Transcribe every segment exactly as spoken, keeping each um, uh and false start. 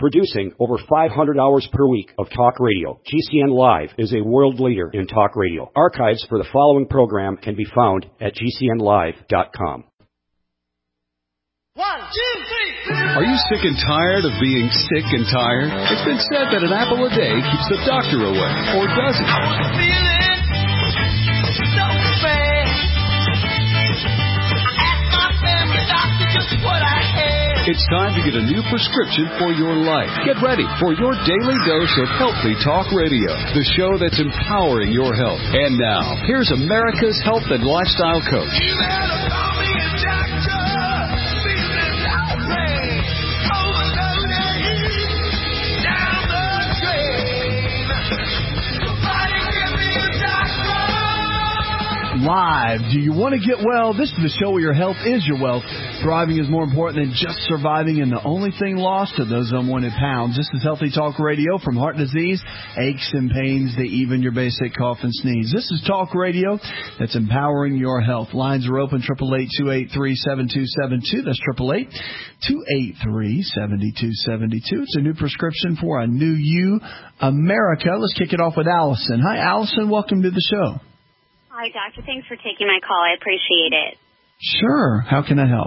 Producing over five hundred hours per week of talk radio, G C N Live is a world leader in talk radio. Archives for the following program can be found at G C N live dot com. One, two, three. Are you sick and tired of being sick and tired? It's been said that an apple a day keeps the doctor away, or does it? I was feeling so bad. I asked my family doctor just what I had. It's time to get a new prescription for your life. Get ready for your daily dose of Healthy Talk Radio, the show that's empowering your health. And now, here's America's health and lifestyle coach. You better call me a doctor. Feeling so bad. Overloaded. Down the drain. Somebody give me a doctor. Live. Do you want to get well? This is the show where your health is your wealth. Thriving is more important than just surviving, and the only thing lost are those unwanted pounds. This is Healthy Talk Radio. From heart disease, aches and pains, to even your basic cough and sneeze. This is Talk Radio that's empowering your health. Lines are open, eight eight eight, two eight three, seven two seven two. That's eight eight eight, two eight three, seven two seven two. It's a new prescription for a new you, America. Let's kick it off with Allison. Hi, Allison. Welcome to the show. Hi, Doctor. Thanks for taking my call. I appreciate it. Sure. How can I help?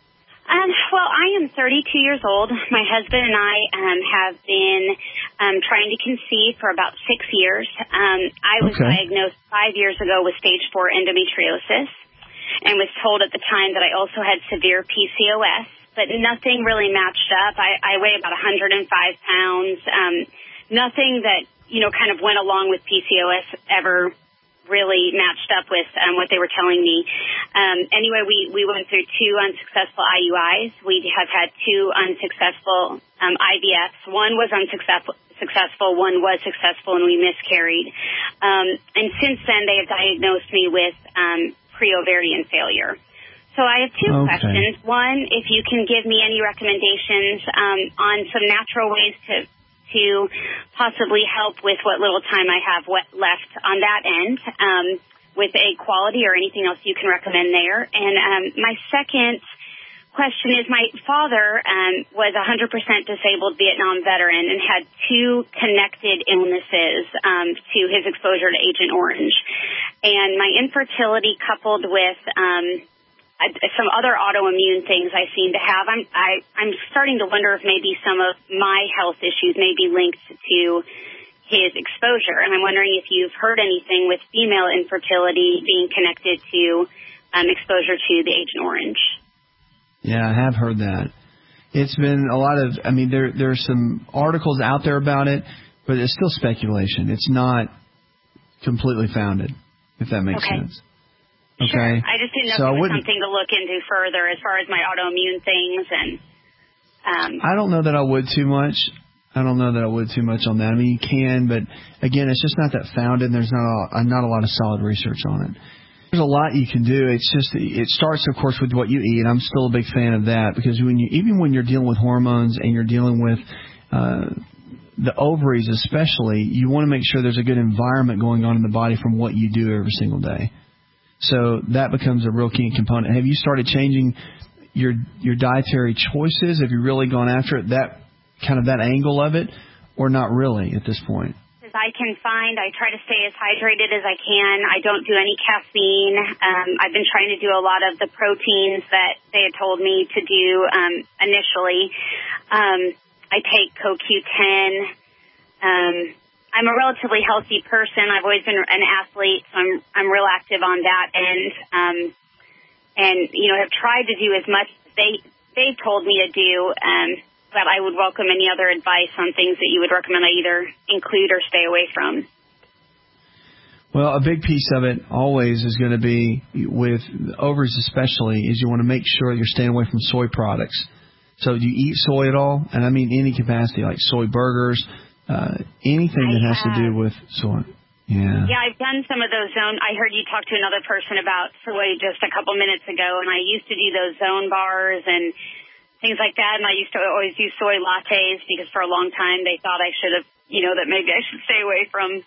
Um, well, I am thirty-two years old. My husband and I um, have been um, trying to conceive for about six years. Um, I was Okay. diagnosed five years ago with stage four endometriosis and was told at the time that I also had severe P C O S, but nothing really matched up. I, I weigh about one hundred five pounds. Um, nothing that, you know, kind of went along with P C O S ever really matched up with um, what they were telling me. Um, anyway, we, we went through two unsuccessful I U Is. We have had two unsuccessful um, I V Fs. One was unsuccessful, successful, one was successful, and we miscarried. Um, and since then, they have diagnosed me with um, pre-ovarian failure. So I have two Okay. questions. One, if you can give me any recommendations um, on some natural ways to to possibly help with what little time I have left on that end, um, with egg quality or anything else you can recommend there. And um, my second question is, my father um, was a one hundred percent disabled Vietnam veteran and had two connected illnesses um, to his exposure to Agent Orange. And my infertility coupled with um, some other autoimmune things I seem to have, I'm I, I'm starting to wonder if maybe some of my health issues may be linked to his exposure. And I'm wondering if you've heard anything with female infertility being connected to um, exposure to the Agent Orange. Yeah, I have heard that. It's been a lot of, I mean, there there's some articles out there about it, but it's still speculation. It's not completely founded, if that makes Okay. sense. Sure. Okay. I just didn't know So I if it was wouldn't- something to look into further as far as my autoimmune things. And um, I don't know that I would too much. I don't know that I would too much on that. I mean, you can, but again, it's just not that founded, and there's not a, not a lot of solid research on it. There's a lot you can do. It's just, it starts, of course, with what you eat. I'm still a big fan of that, because when you, even when you're dealing with hormones and you're dealing with uh, the ovaries especially, you want to make sure there's a good environment going on in the body from what you do every single day. So that becomes a real key component. Have you started changing your your dietary choices? Have you really gone after it, that kind of that angle of it, or not really at this point? as I can find, I try to stay as hydrated as I can. I don't do any caffeine. Um, I've been trying to do a lot of the proteins that they had told me to do um, initially. Um, I take C O Q ten. Um, I'm a relatively healthy person. I've always been an athlete, so I'm I'm real active on that end. Um, and you know, have tried to do as much as they they've told me to do. Um, but I would welcome any other advice on things that you would recommend I either include or stay away from. Well, a big piece of it always is going to be, with ovaries especially, is you want to make sure you're staying away from soy products. So do you eat soy at all? And I mean any capacity, like soy burgers, uh, anything that I has have. to do with soy. Yeah. Yeah, I've done some of those zone. I heard you talk to another person about soy just a couple minutes ago, and I used to do those zone bars and things like that, and I used to always do soy lattes because for a long time they thought I should have, you know, that maybe I should stay away from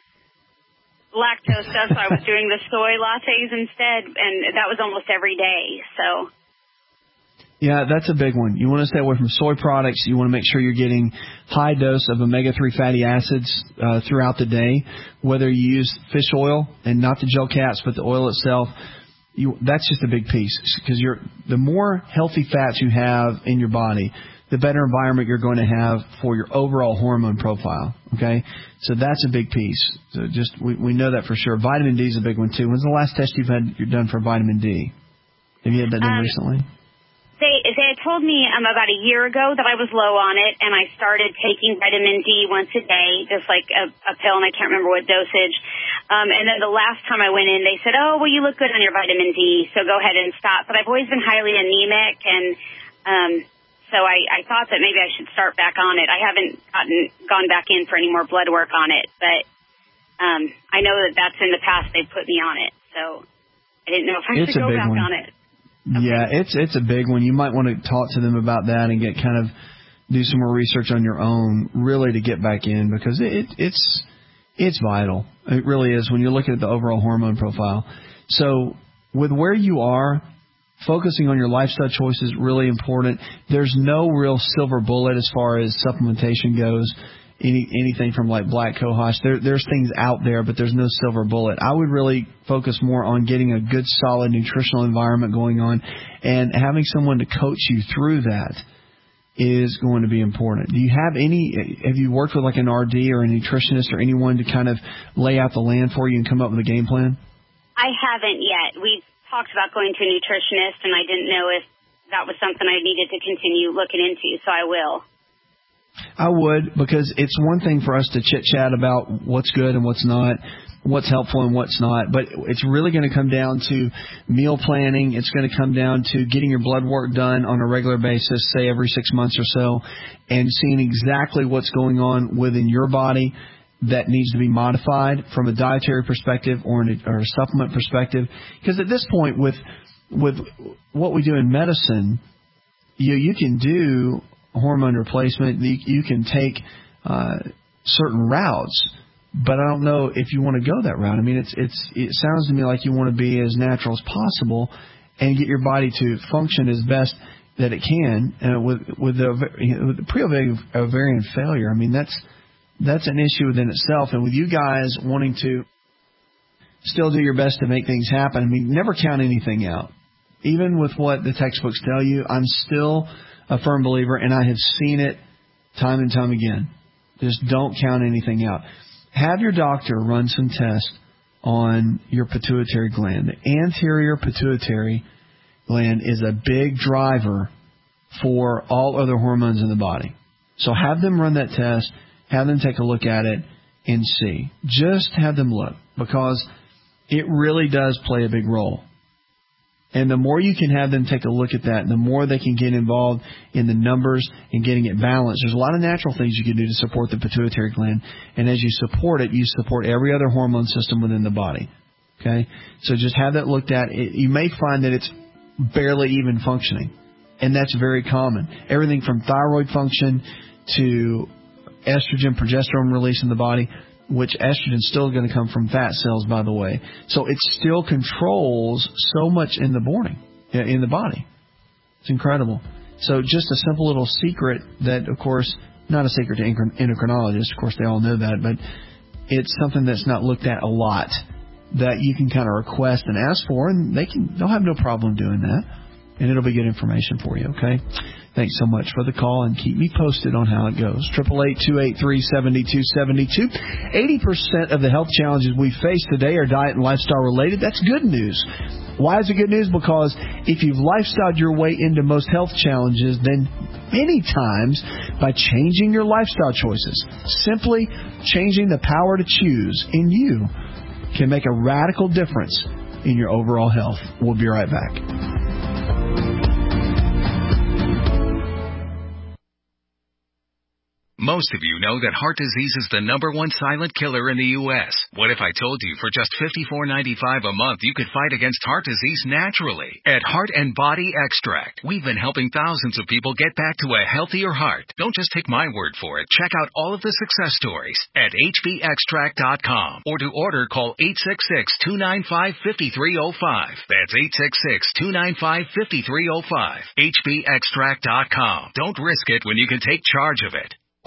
lactose stuff, so I was doing the soy lattes instead, and that was almost every day, so... Yeah, that's a big one. You want to stay away from soy products. You want to make sure you're getting high dose of omega three fatty acids uh, throughout the day, whether you use fish oil and not the gel caps but the oil itself. You, that's just a big piece, because you're the more healthy fats you have in your body, the better environment you're going to have for your overall hormone profile. Okay, so that's a big piece. So just we, we know that for sure. Vitamin D is a big one too. When's the last test you've had you're done for vitamin D? Have you had that done um, recently? They they had told me um, about a year ago that I was low on it, and I started taking vitamin D once a day, just like a, a pill, and I can't remember what dosage. Um, and then the last time I went in, they said, oh, well, you look good on your vitamin D, so go ahead and stop. But I've always been highly anemic, and um, so I, I thought that maybe I should start back on it. I haven't gotten gone back in for any more blood work on it, but um, I know that that's in the past they put me on it, so I didn't know if I it's should go back one. on it. Okay. Yeah, it's it's a big one. You might want to talk to them about that and get kind of do some more research on your own, really, to get back in, because it, it it's it's vital. It really is when you're looking at the overall hormone profile. So with where you are, focusing on your lifestyle choices is really important. There's no real silver bullet as far as supplementation goes. Any, anything from like black cohosh, there, there's things out there, but there's no silver bullet. I would really focus more on getting a good, solid nutritional environment going on, and having someone to coach you through that is going to be important. Do you have any, have you worked with like an R D or a nutritionist or anyone to kind of lay out the land for you and come up with a game plan? I haven't yet. We've talked about going to a nutritionist, and I didn't know if that was something I needed to continue looking into, so I will. I would, because it's one thing for us to chit-chat about what's good and what's not, what's helpful and what's not, but it's really going to come down to meal planning. It's going to come down to getting your blood work done on a regular basis, say every six months or so, and seeing exactly what's going on within your body that needs to be modified from a dietary perspective or, an, or a supplement perspective. Because at this point, with with what we do in medicine, you you can do hormone replacement. You, you can take uh, certain routes, but I don't know if you want to go that route. I mean, it's it's it sounds to me like you want to be as natural as possible and get your body to function as best that it can uh, with with the, with the pre-ovarian failure. I mean, that's that's an issue within itself. And with you guys wanting to still do your best to make things happen, I mean, never count anything out. Even with what the textbooks tell you, I'm still a firm believer, and I have seen it time and time again. Just don't count anything out. Have your doctor run some tests on your pituitary gland. The anterior pituitary gland is a big driver for all other hormones in the body. So have them run that test, have them take a look at it, and see. Just have them look, because it really does play a big role. And the more you can have them take a look at that, the more they can get involved in the numbers and getting it balanced. There's a lot of natural things you can do to support the pituitary gland. And as you support it, you support every other hormone system within the body. Okay? So just have that looked at. It, you may find that it's barely even functioning. And that's very common. Everything from thyroid function to estrogen, progesterone release in the body, which estrogen is still going to come from fat cells, by the way. So it still controls so much in the morning, in the body. It's incredible. So just a simple little secret that, of course, not a secret to endocrinologists. Of course, they all know that, but it's something that's not looked at a lot that you can kind of request and ask for, and they can, they'll have no problem doing that, and it'll be good information for you, okay? Thanks so much for the call, and keep me posted on how it goes. eight eight eight, two eight three, seven two seven two. eighty percent of the health challenges we face today are diet and lifestyle related. That's good news. Why is it good news? Because if you've lifestyled your way into most health challenges, then many times by changing your lifestyle choices, simply changing the power to choose in you can make a radical difference in your overall health. We'll be right back. Most of you know that heart disease is the number one silent killer in the U S What if I told you for just fifty-four ninety-five a month you could fight against heart disease naturally? At Heart and Body Extract, we've been helping thousands of people get back to a healthier heart. Don't just take my word for it. Check out all of the success stories at H B extract dot com, or to order, call eight six six, two nine five, five three zero five. That's eight six six, two nine five, five three zero five. H B extract dot com. Don't risk it when you can take charge of it.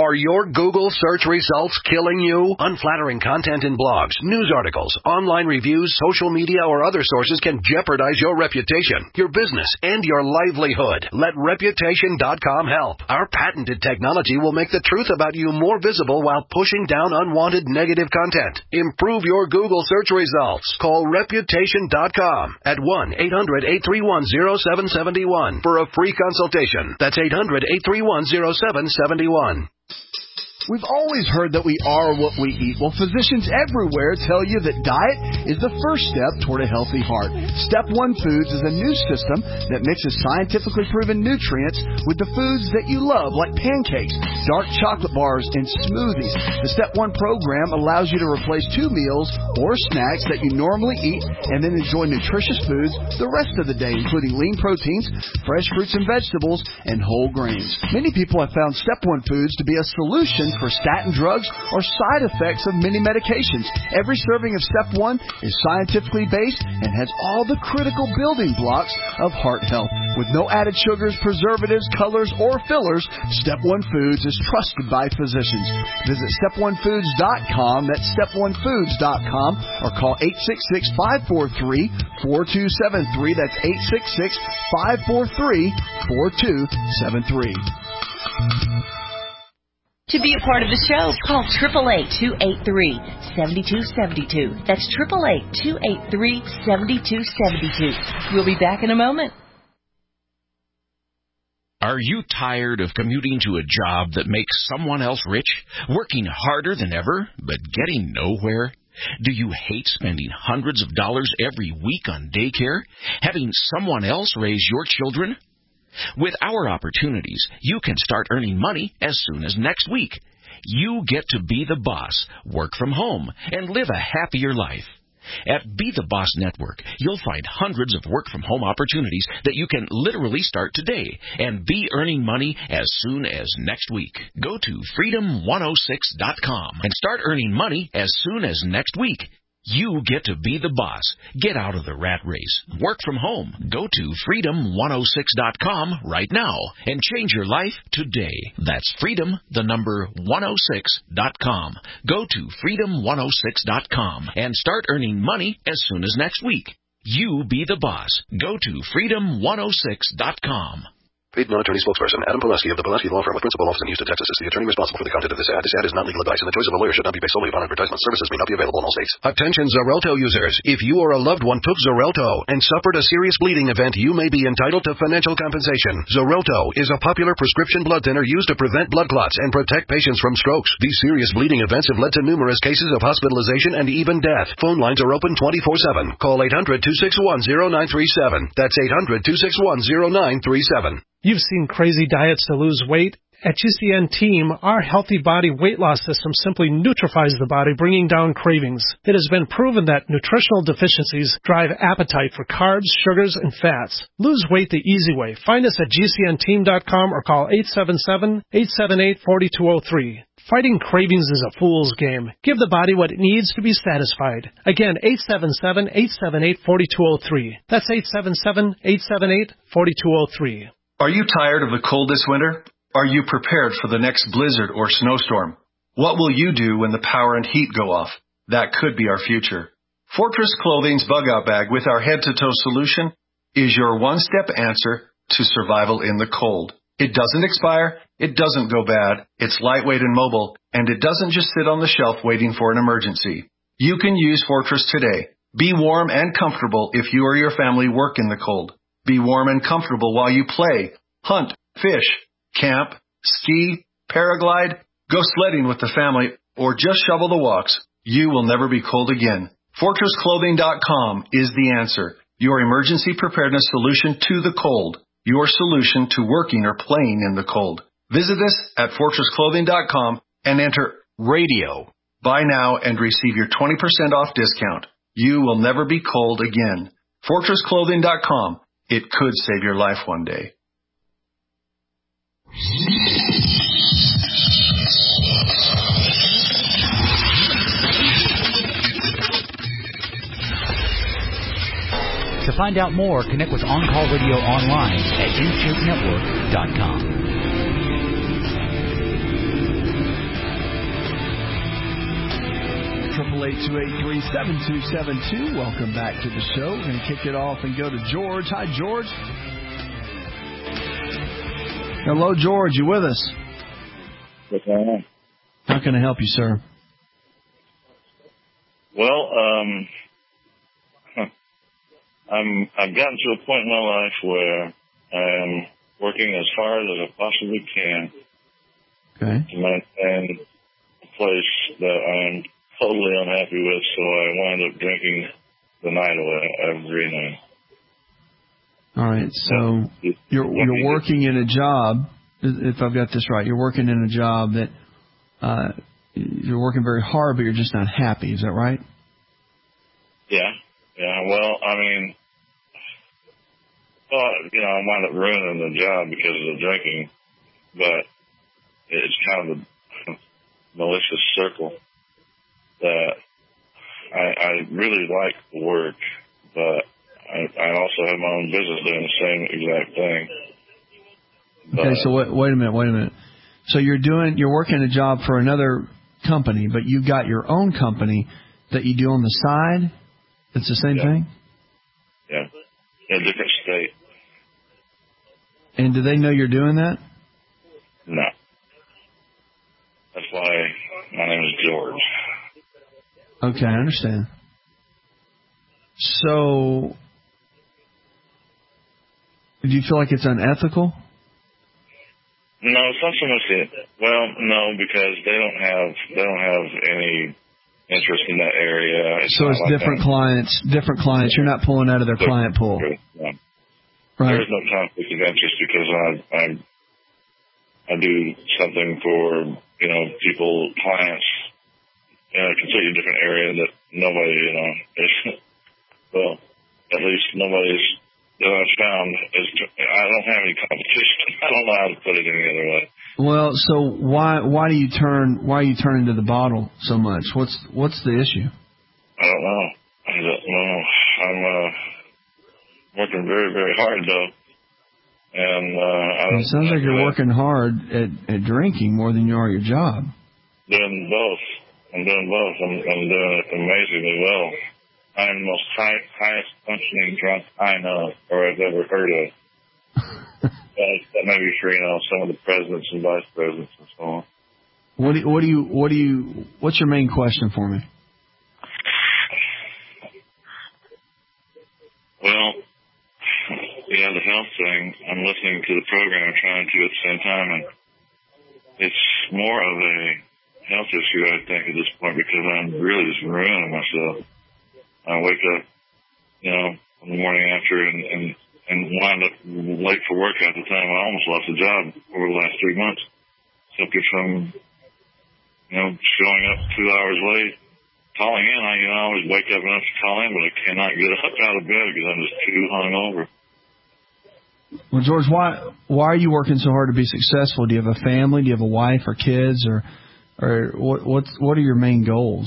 Are your Google search results killing you? Unflattering content in blogs, news articles, online reviews, social media, or other sources can jeopardize your reputation, your business, and your livelihood. Let Reputation dot com help. Our patented technology will make the truth about you more visible while pushing down unwanted negative content. Improve your Google search results. Call Reputation dot com at one eight hundred eight three one zero seven seven one for a free consultation. That's eight hundred eight three one zero seven seven one. We've always heard that we are what we eat. Well, physicians everywhere tell you that diet is the first step toward a healthy heart. Step One Foods is a new system that mixes scientifically proven nutrients with the foods that you love, like pancakes, dark chocolate bars, and smoothies. The Step One program allows you to replace two meals or snacks that you normally eat and then enjoy nutritious foods the rest of the day, including lean proteins, fresh fruits and vegetables, and whole grains. Many people have found Step One Foods to be a solution for statin drugs or side effects of many medications. Every serving of Step One is scientifically based and has all the critical building blocks of heart health. With no added sugars, preservatives, colors, or fillers, Step One Foods is trusted by physicians. Visit step one foods dot com, that's step one foods dot com, or call eight six six, five four three, four two seven three, that's eight six six, five four three, four two seven three. To be a part of the show, call eight eight eight, two eight three, seven two seven two. That's eight eight eight, two eight three, seven two seven two. We'll be back in a moment. Are you tired of commuting to a job that makes someone else rich, working harder than ever, but getting nowhere? Do you hate spending hundreds of dollars every week on daycare, having someone else raise your children? With our opportunities, you can start earning money as soon as next week. You get to be the boss, work from home, and live a happier life. At Be the Boss Network, you'll find hundreds of work-from-home opportunities that you can literally start today and be earning money as soon as next week. Go to freedom one oh six dot com and start earning money as soon as next week. You get to be the boss. Get out of the rat race. Work from home. Go to freedom one oh six dot com right now and change your life today. That's freedom, the number one oh six dot com. Go to freedom one oh six dot com and start earning money as soon as next week. You be the boss. Go to freedom one oh six dot com. Paid non-attorney spokesperson Adam Pulaski of the Pulaski Law Firm with principal office in Houston, Texas, is the attorney responsible for the content of this ad. This ad is not legal advice, and the choice of a lawyer should not be based solely upon advertisement. Services may not be available in all states. Attention Xarelto users. If you or a loved one took Xarelto and suffered a serious bleeding event, you may be entitled to financial compensation. Xarelto is a popular prescription blood thinner used to prevent blood clots and protect patients from strokes. These serious bleeding events have led to numerous cases of hospitalization and even death. Phone lines are open twenty-four seven. Call eight hundred, two six one, zero nine three seven. That's eight hundred, two six one, zero nine three seven. You've seen crazy diets to lose weight. At G C N Team, our Healthy Body Weight Loss System simply neutralizes the body, bringing down cravings. It has been proven that nutritional deficiencies drive appetite for carbs, sugars, and fats. Lose weight the easy way. Find us at G C N team dot com or call eight seven seven, eight seven eight, four two zero three. Fighting cravings is a fool's game. Give the body what it needs to be satisfied. Again, eight seven seven, eight seven eight, four two zero three. That's eight seven seven, eight seven eight, four two zero three. Are you tired of the cold this winter? Are you prepared for the next blizzard or snowstorm? What will you do when the power and heat go off? That could be our future. Fortress Clothing's Bug Out Bag with our head-to-toe solution is your one-step answer to survival in the cold. It doesn't expire, it doesn't go bad, it's lightweight and mobile, and it doesn't just sit on the shelf waiting for an emergency. You can use Fortress today. Be warm and comfortable if you or your family work in the cold. Be warm and comfortable while you play, hunt, fish, camp, ski, paraglide, go sledding with the family, or just shovel the walks. You will never be cold again. Fortress Clothing dot com is the answer. Your emergency preparedness solution to the cold. Your solution to working or playing in the cold. Visit us at Fortress Clothing dot com and enter radio. Buy now and receive your twenty percent off discount. You will never be cold again. Fortress Clothing dot com. It could save your life one day. To find out more, connect with On Call Radio online at in shape network dot com. triple eight, two eight three, seven two seven two. Welcome back to the show. We're going to kick it off and go to George. Hi, George. Hello, George. You with us? What's going on? How can I help you, sir? Well, um, I'm, I've gotten to a point in my life where I am working as hard as I possibly can okay. to maintain a place that I'm totally unhappy with, so I wind up drinking the night away every night. All right, so you're you're working in a job, if I've got this right, you're working in a job that uh, you're working very hard, but you're just not happy. Is that right? Yeah, yeah. Well, I mean, well, you know, I wound up ruining the job because of the drinking, but it's kind of a malicious circle that I, I really like the work, but I, I also have my own business doing the same exact thing. But, okay, so wait, wait a minute, wait a minute. So you're doing, you're working a job for another company, but you've got your own company that you do on the side. It's the same yeah. thing. Yeah, in a different state. And do they know you're doing that? No. That's why my name is George. Okay, I understand. So, do you feel like it's unethical? No, it's not so much it. Well, no, because they don't have they don't have any interest in that area. It's so it's like different that. clients, different clients. You're not pulling out of their Different. client pool. Yeah. Right. There's no conflict of interest because I I I do something for you know people clients in a completely different area that nobody you know is well at least nobody's that I've found is I don't have any competition. I don't know how to put it any other way. Well, so why why do you turn why are you turning to the bottle so much? What's what's the issue? I don't know. I don't know. I'm uh, working very very hard though, and uh, I don't. It sounds like you're uh, working hard at, at drinking more than you are your job. Doing both. I'm doing both. I'm, I'm doing it amazingly well. I'm the most high, highest functioning drunk I know or I've ever heard of. That may be for you know some of the presidents and vice presidents and so on. What do you, what do you what do you what's your main question for me? Well, yeah, the health thing. I'm listening to the program, trying to at the same time, and it's more of a health issue, I think, at this point because I'm really just ruining myself. I wake up, you know, in the morning after and, and, and wind up late for work at the time. I almost lost a job over the last three months simply from, you know, showing up two hours late, calling in. I, you know, I always wake up enough to call in, but I cannot get up out of bed because I'm just too hungover. Well, George, why why are you working so hard to be successful? Do you have a family? Do you have a wife or kids, or or what what what are your main goals?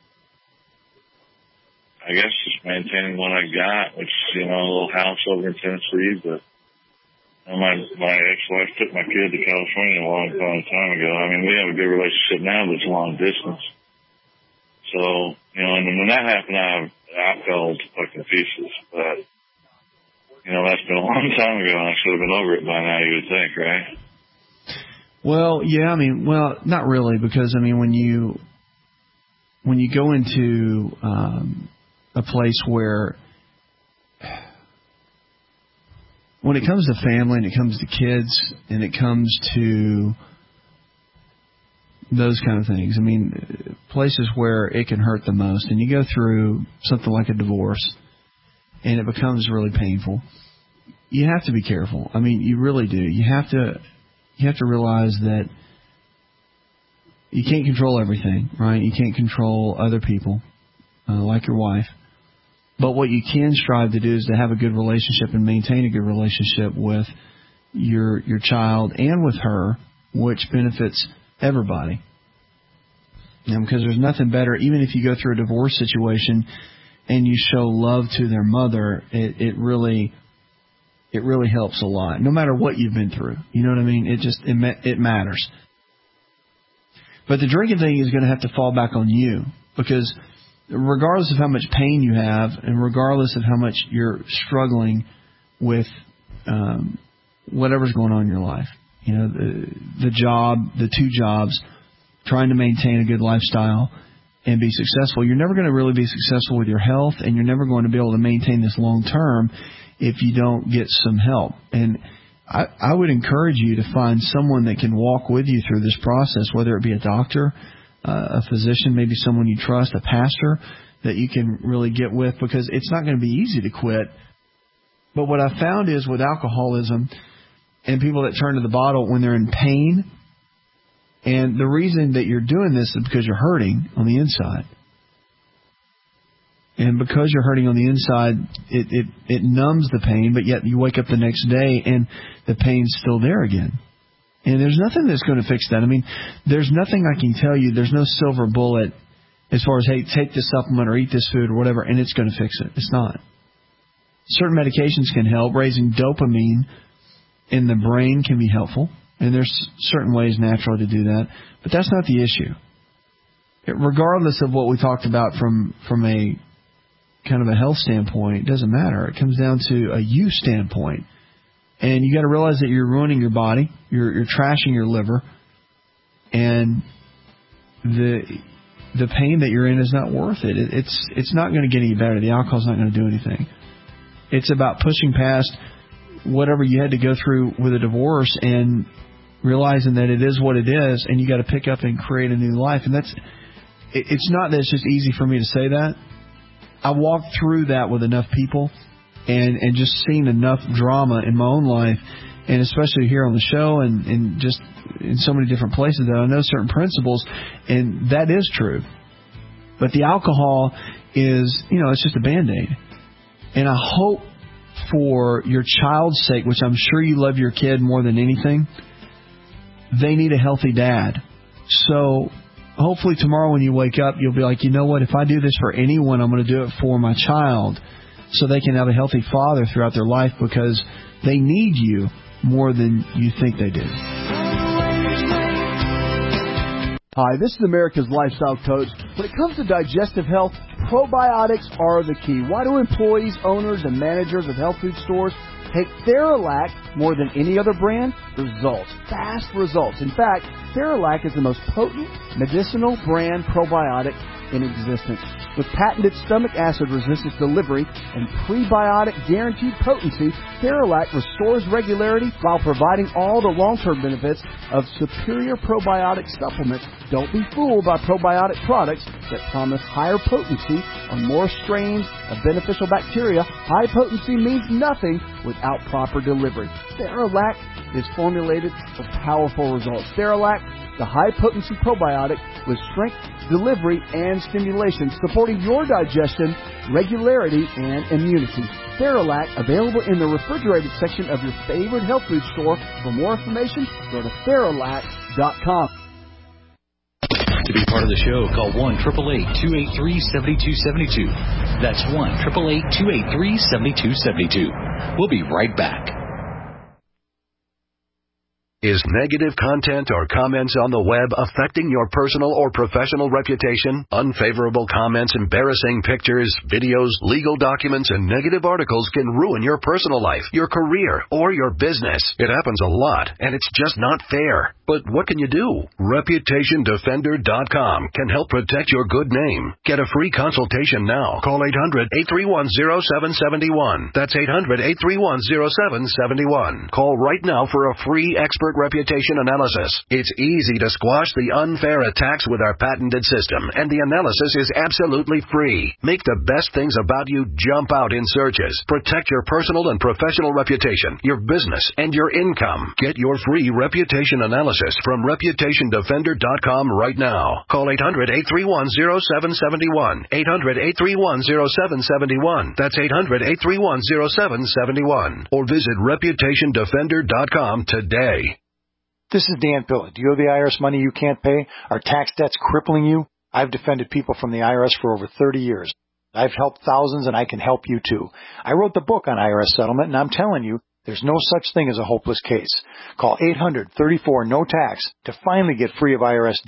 I guess just maintaining what I got, which is, you know, a little house over in Tennessee, but you know, my my ex-wife took my kid to California a long, long time ago. I mean, we have a good relationship now, but it's long distance. So, you know, and when that happened, I, I fell to fucking pieces. But, you know, that's been a long time ago, and I should have been over it by now, you would think, right? Well, yeah, I mean, well, not really, because, I mean, when you when you go into um, a place where when it comes to family and it comes to kids and it comes to those kind of things, I mean, places where it can hurt the most, and you go through something like a divorce and it becomes really painful, you have to be careful. I mean, you really do. You have to you have to realize that you can't control everything, right? You can't control other people, uh, like your wife. But what you can strive to do is to have a good relationship and maintain a good relationship with your your child and with her, which benefits everybody. You know, because there's nothing better, even if you go through a divorce situation and you show love to their mother, it, it really it really helps a lot. No matter what you've been through, you know what I mean? It just it it matters. But the drinking thing is going to have to fall back on you, because regardless of how much pain you have and regardless of how much you're struggling with um, whatever's going on in your life, you know, the, the job, the two jobs, trying to maintain a good lifestyle and be successful, you're never going to really be successful with your health, and you're never going to be able to maintain this long term if you don't get some help. And I, I would encourage you to find someone that can walk with you through this process, whether it be a doctor, uh, a physician, maybe someone you trust, a pastor that you can really get with, because it's not going to be easy to quit. But what I found is with alcoholism and people that turn to the bottle when they're in pain, and the reason that you're doing this is because you're hurting on the inside. And because you're hurting on the inside, it, it, it numbs the pain, but yet you wake up the next day and the pain's still there again. And there's nothing that's going to fix that. I mean, there's nothing I can tell you. There's no silver bullet as far as, hey, take this supplement or eat this food or whatever, and it's going to fix it. It's not. Certain medications can help. Raising dopamine in the brain can be helpful. And there's certain ways naturally to do that. But that's not the issue. It, regardless of what we talked about from, from a kind of a health standpoint, it doesn't matter. It comes down to a you standpoint. And you got to realize that you're ruining your body. You're, you're trashing your liver. And the the pain that you're in is not worth it. it it's, it's not going to get any better. The alcohol's not going to do anything. It's about pushing past whatever you had to go through with a divorce and realizing that it is what it is, and you got to pick up and create a new life. And that's it, it's not that it's just easy for me to say that. I walked through that with enough people and, and just seen enough drama in my own life, and especially here on the show and, and just in so many different places that I know certain principles, and that is true. But the alcohol is, you know, it's just a Band-Aid. And I hope for your child's sake, which I'm sure you love your kid more than anything, they need a healthy dad. So hopefully tomorrow when you wake up, you'll be like, you know what, if I do this for anyone, I'm going to do it for my child so they can have a healthy father throughout their life, because they need you more than you think they do. Hi, this is America's Lifestyle Coach. When it comes to digestive health, probiotics are the key. Why do employees, owners, and managers of health food stores take Theralac more than any other brand? Results. Fast results. In fact, Theralac is the most potent medicinal brand probiotic in existence. With patented stomach acid resistance delivery and prebiotic guaranteed potency, Theralac restores regularity while providing all the long-term benefits of superior probiotic supplements. Don't be fooled by probiotic products that promise higher potency on more strains of beneficial bacteria. High potency means nothing without proper delivery. Theralac is formulated for powerful results. Theralac, the high-potency probiotic with strength, delivery, and stimulation, supporting your digestion, regularity, and immunity. Theralac, available in the refrigerated section of your favorite health food store. For more information, go to Theralac dot com. To be part of the show, call one eight eight eight, two eight three, seven two seven two. That's one eight eight eight, two eight three, seven two seven two. We'll be right back. Is negative content or comments on the web affecting your personal or professional reputation? Unfavorable comments, embarrassing pictures, videos, legal documents, and negative articles can ruin your personal life, your career, or your business. It happens a lot, and it's just not fair. But what can you do? Reputation Defender dot com can help protect your good name. Get a free consultation now. Call eight hundred, eight three one, zero seven seven one. That's eight hundred, eight three one, zero seven seven one. Call right now for a free expert reputation analysis. It's easy to squash the unfair attacks with our patented system, and the analysis is absolutely free. Make the best things about you jump out in searches. Protect your personal and professional reputation, your business, and your income. Get your free reputation analysis from Reputation Defender dot com right now. Call eight hundred, eight three one, zero seven seven one. eight hundred, eight three one, zero seven seven one. That's eight hundred, eight three one, zero seven seven one. Or visit Reputation Defender dot com today. This is Dan Pilla. Do you owe the I R S money you can't pay? Are tax debts crippling you? I've defended people from the I R S for over thirty years. I've helped thousands, and I can help you too. I wrote the book on I R S settlement, and I'm telling you, there's no such thing as a hopeless case. Call eight hundred, thirty-four, no tax to finally get free of I R S debt.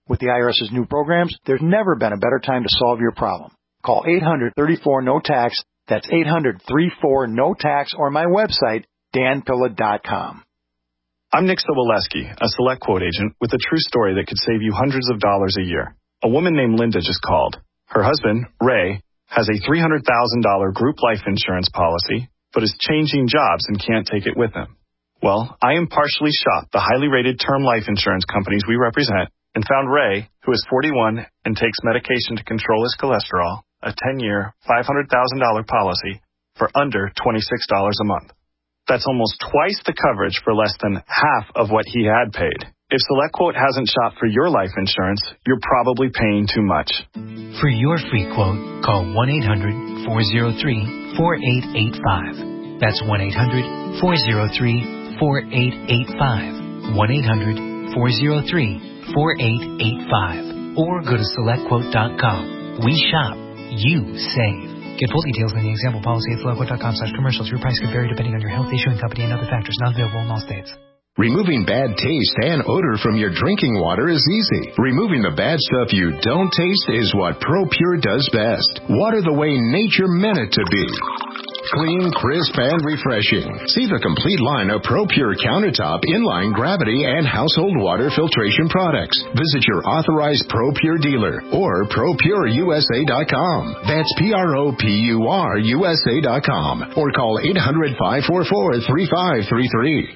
With the IRS's new programs, there's never been a better time to solve your problem. Call eight hundred, thirty-four, no tax. That's eight hundred, thirty-four, no tax, or my website, dan pilla dot com. I'm Nick Soboleski, a Select Quote agent with a true story that could save you hundreds of dollars a year. A woman named Linda just called. Her husband, Ray, has a three hundred thousand dollars group life insurance policy, but is changing jobs and can't take it with him. Well, I impartially shopped the highly rated term life insurance companies we represent and found Ray, who is forty-one and takes medication to control his cholesterol, a ten-year, five hundred thousand dollars policy for under twenty-six dollars a month. That's almost twice the coverage for less than half of what he had paid. If SelectQuote hasn't shopped for your life insurance, you're probably paying too much. For your free quote, call one eight hundred, four oh three, four eight eight five. That's one eight hundred, four oh three, four eight eight five. one eight hundred, four oh three, four eight eight five. Or go to select quote dot com. We shop. You save. Get full details in the example policy at select quote dot com slash commercials. Your price can vary depending on your health, issuing company, and other factors. Not available in all states. Removing bad taste and odor from your drinking water is easy. Removing the bad stuff you don't taste is what ProPure does best. Water the way nature meant it to be. Clean, crisp, and refreshing. See the complete line of ProPure countertop, inline, gravity, and household water filtration products. Visit your authorized ProPure dealer or pro pure u s a dot com. That's P R O P U R U S A dot com. Or call eight hundred, five four four, three five three three.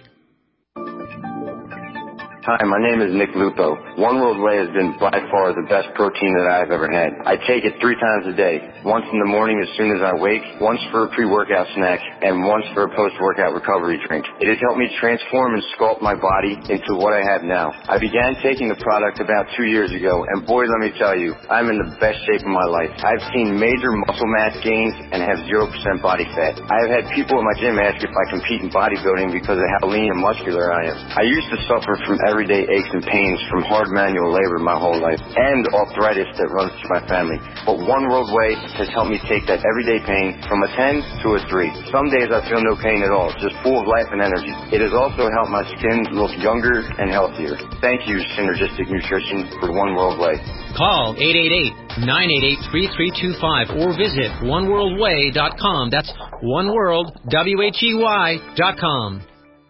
Hi, my name is Nick Lupo. One World Whey has been by far the best protein that I've ever had. I take it three times a day. Once in the morning as soon as I wake, once for a pre-workout snack, and once for a post-workout recovery drink. It has helped me transform and sculpt my body into what I have now. I began taking the product about two years ago, and boy, let me tell you, I'm in the best shape of my life. I've seen major muscle mass gains and have zero percent body fat. I have had people in my gym ask if I compete in bodybuilding because of how lean and muscular I am. I used to suffer from everyday aches and pains from hard manual labor my whole life and arthritis that runs through my family. But One World Whey has helped me take that everyday pain from a ten to a three. Some days I feel no pain at all, just full of life and energy. It has also helped my skin look younger and healthier. Thank you, Synergistic Nutrition, for One World Whey. Call eight eight eight, nine eight eight, three three two five or visit one world way dot com. That's one world, W H E Y dot com.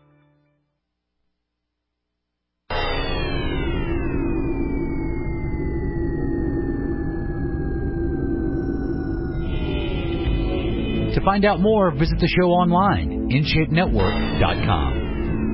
To find out more, visit the show online, in shape network dot com.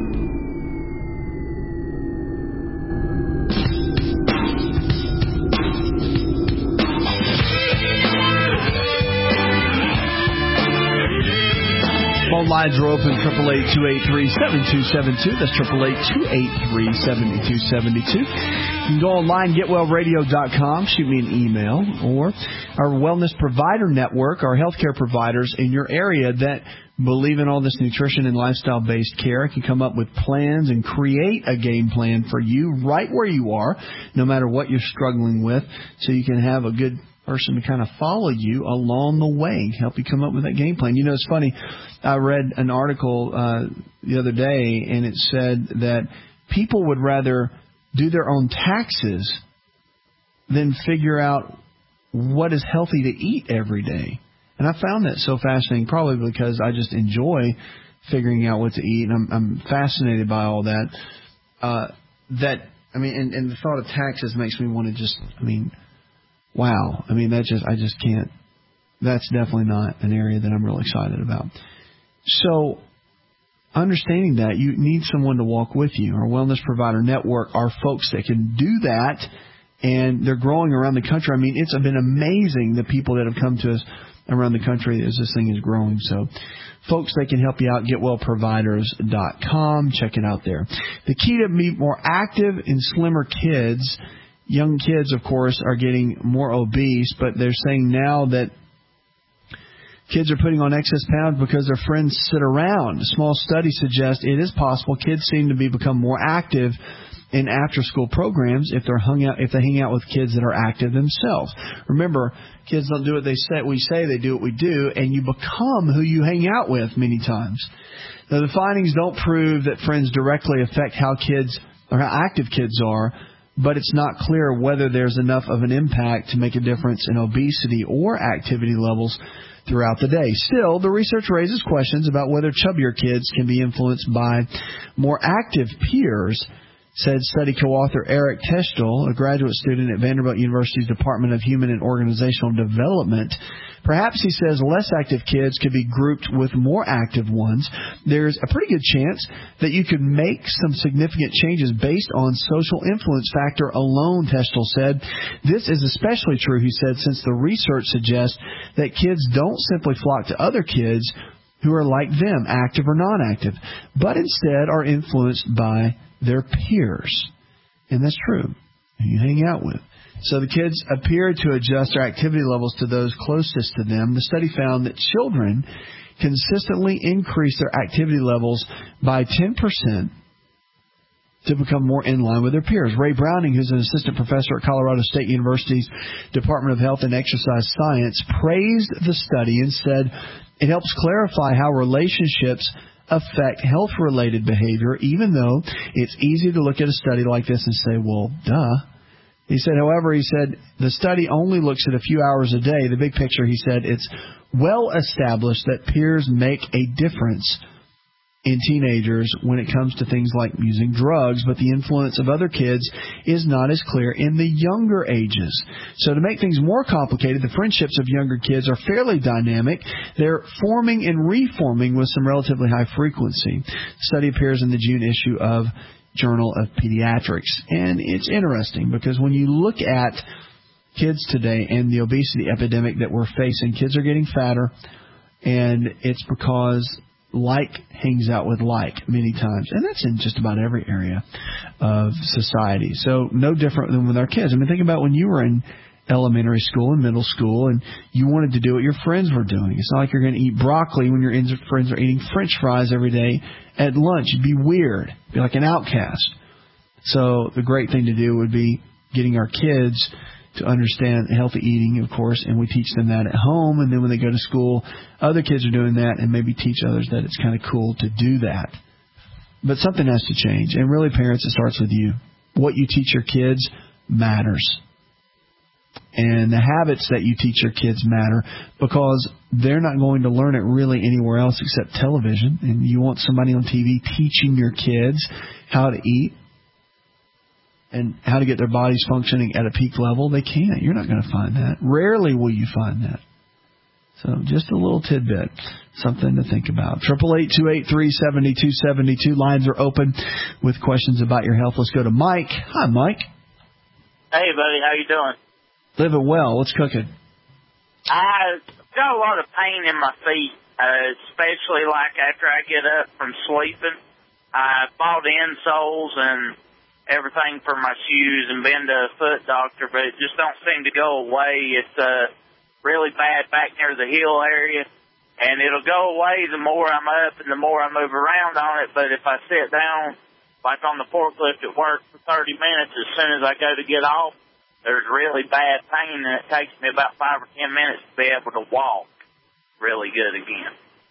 Phone lines are open, eight eight eight, two eight three, seven two seven two. That's eight eight eight, two eight three, seven two seven two. You can go online, get well radio dot com, shoot me an email, or our Wellness Provider Network, our healthcare providers in your area that believe in all this nutrition and lifestyle-based care can come up with plans and create a game plan for you right where you are, no matter what you're struggling with, so you can have a good person to kind of follow you along the way, help you come up with that game plan. You know, it's funny. I read an article uh, the other day, and it said that people would rather do their own taxes than figure out what is healthy to eat every day. And I found that so fascinating, probably because I just enjoy figuring out what to eat, and I'm, I'm fascinated by all that. Uh, that I mean, and, and the thought of taxes makes me want to just, I mean, wow. I mean, that just, I just can't. That's definitely not an area that I'm real excited about. So, understanding that, you need someone to walk with you. Our Wellness Provider Network are folks that can do that, and they're growing around the country. I mean, it's been amazing the people that have come to us around the country as this thing is growing. So, folks, they can help you out. get well providers dot com. Check it out there. The key to be more active and slimmer kids. Young kids, of course, are getting more obese, but they're saying now that kids are putting on excess pounds because their friends sit around. A small study suggests it is possible kids seem to be become more active in after-school programs if they're hung out if they hang out with kids that are active themselves. Remember, kids don't do what they say we say, they do what we do, and you become who you hang out with many times. Now, the findings don't prove that friends directly affect how kids or how active kids are, but it's not clear whether there's enough of an impact to make a difference in obesity or activity levels throughout the day. Still, the research raises questions about whether chubbier kids can be influenced by more active peers, said study co-author Eric Teschel, a graduate student at Vanderbilt University's Department of Human and Organizational Development. Perhaps, he says, less active kids could be grouped with more active ones. There's a pretty good chance that you could make some significant changes based on social influence factor alone, Teschel said. This is especially true, he said, since the research suggests that kids don't simply flock to other kids who are like them, active or non-active, but instead are influenced by their peers. And that's true. Who you hang out with. So the kids appear to adjust their activity levels to those closest to them. The study found that children consistently increase their activity levels by ten percent to become more in line with their peers. Ray Browning, who's an assistant professor at Colorado State University's Department of Health and Exercise Science, praised the study and said it helps clarify how relationships affect health-related behavior, even though it's easy to look at a study like this and say, well, duh. He said, however, he said, the study only looks at a few hours a day. The big picture, he said, it's well established that peers make a difference in teenagers when it comes to things like using drugs, but the influence of other kids is not as clear in the younger ages. So to make things more complicated, the friendships of younger kids are fairly dynamic. They're forming and reforming with some relatively high frequency. The study appears in the June issue of Journal of Pediatrics. And it's interesting because when you look at kids today and the obesity epidemic that we're facing, kids are getting fatter, and it's because like hangs out with like many times. And that's in just about every area of society. So no different than with our kids. I mean, think about when you were in elementary school and middle school and you wanted to do what your friends were doing. It's not like you're going to eat broccoli when your friends are eating French fries every day at lunch. It'd be weird. It'd be like an outcast. So the great thing to do would be getting our kids to understand healthy eating, of course, and we teach them that at home. And then when they go to school, other kids are doing that, and maybe teach others that it's kind of cool to do that. But something has to change. And really, parents, it starts with you. What you teach your kids matters. And the habits that you teach your kids matter because they're not going to learn it really anywhere else except television. And you want somebody on T V teaching your kids how to eat and how to get their bodies functioning at a peak level. They can't. You're not going to find that. Rarely will you find that. So just a little tidbit, something to think about. Triple eight two eight three seventy two seventy two. Lines are open with questions about your health. Let's go to Mike. Hi, Mike. Hey, buddy. How you doing? Living well. What's cooking? I've got a lot of pain in my feet, uh, especially like after I get up from sleeping. I bought insoles and everything for my shoes and been to a foot doctor, but it just don't seem to go away. It's uh, really bad back near the heel area, and it'll go away the more I'm up and the more I move around on it. But if I sit down, like on the forklift at work for thirty minutes, as soon as I go to get off, there's really bad pain, and it takes me about five or ten minutes to be able to walk really good again.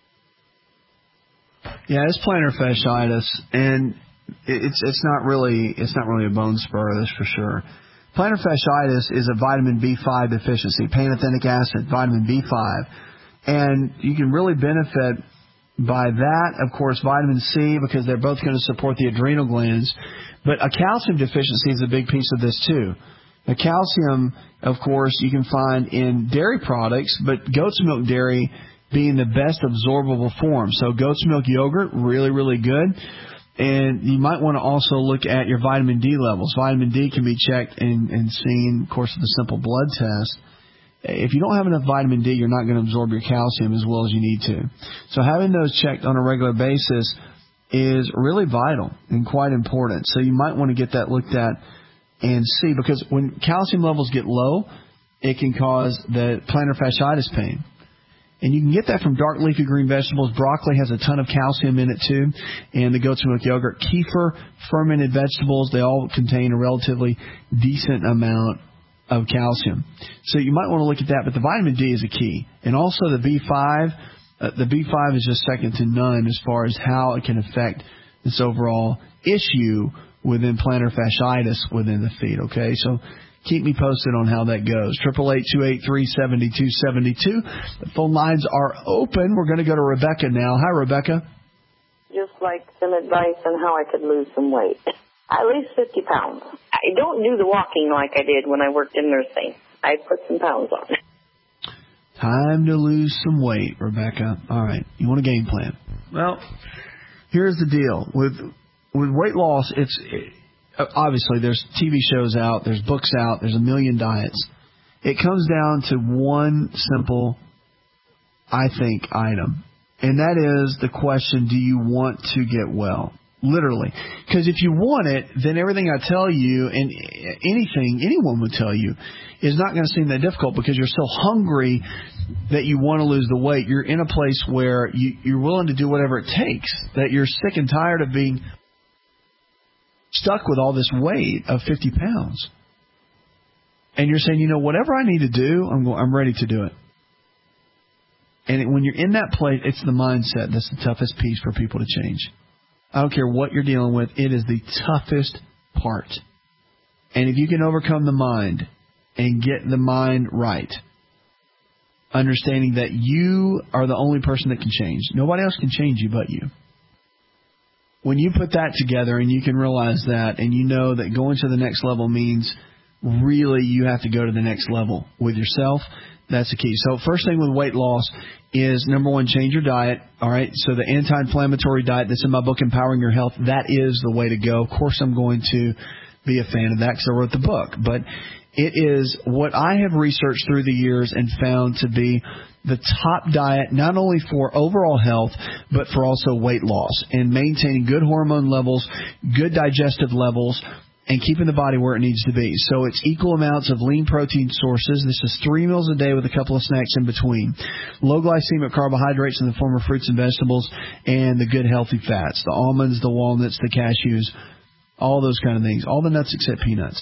Yeah, it's plantar fasciitis, and it's it's not really it's not really a bone spur, that's for sure. Plantar fasciitis is a vitamin B five deficiency, pantothenic acid, vitamin B five, and you can really benefit by that. Of course, vitamin C, because they're both going to support the adrenal glands, but a calcium deficiency is a big piece of this too. The calcium, of course, you can find in dairy products, but goat's milk dairy being the best absorbable form. So goat's milk yogurt, really, really good. And you might want to also look at your vitamin D levels. Vitamin D can be checked and, and seen, of course, with a simple blood test. If you don't have enough vitamin D, you're not going to absorb your calcium as well as you need to. So having those checked on a regular basis is really vital and quite important. So you might want to get that looked at and see, because when calcium levels get low, it can cause the plantar fasciitis pain. And you can get that from dark leafy green vegetables. Broccoli has a ton of calcium in it too. And the goat's milk yogurt, kefir, fermented vegetables, they all contain a relatively decent amount of calcium. So you might want to look at that, but the vitamin D is a key. And also the B five, uh, the B five is just second to none as far as how it can affect this overall issue within plantar fasciitis within the feet, okay? So keep me posted on how that goes. eight eight eight, two eight three, seven two seven two. The phone lines are open. We're going to go to Rebecca now. Hi, Rebecca. Just like some advice on how I could lose some weight. I lose fifty pounds. I don't do the walking like I did when I worked in nursing. I put some pounds on. Time to lose some weight, Rebecca. All right. You want a game plan? Well, here's the deal. With with weight loss, it's... It, obviously, there's T V shows out, there's books out, there's a million diets. It comes down to one simple, I think, item. And that is the question, do you want to get well? Literally. Because if you want it, then everything I tell you and anything anyone would tell you is not going to seem that difficult because you're so hungry that you want to lose the weight. You're in a place where you, you're willing to do whatever it takes, that you're sick and tired of being stuck with all this weight of fifty pounds. And you're saying, you know, whatever I need to do, I'm I'm ready to do it. And when you're in that place, it's the mindset that's the toughest piece for people to change. I don't care what you're dealing with. It is the toughest part. And if you can overcome the mind and get the mind right, understanding that you are the only person that can change. Nobody else can change you but you. When you put that together and you can realize that and you know that going to the next level means really you have to go to the next level with yourself, that's the key. So first thing with weight loss is, number one, change your diet. All right. So the anti-inflammatory diet that's in my book, Empowering Your Health, that is the way to go. Of course, I'm going to be a fan of that because I wrote the book. But it is what I have researched through the years and found to be the top diet, not only for overall health, but for also weight loss and maintaining good hormone levels, good digestive levels, and keeping the body where it needs to be. So it's equal amounts of lean protein sources. This is three meals a day with a couple of snacks in between. Low glycemic carbohydrates in the form of fruits and vegetables, and the good healthy fats, the almonds, the walnuts, the cashews, all those kind of things. All the nuts except peanuts.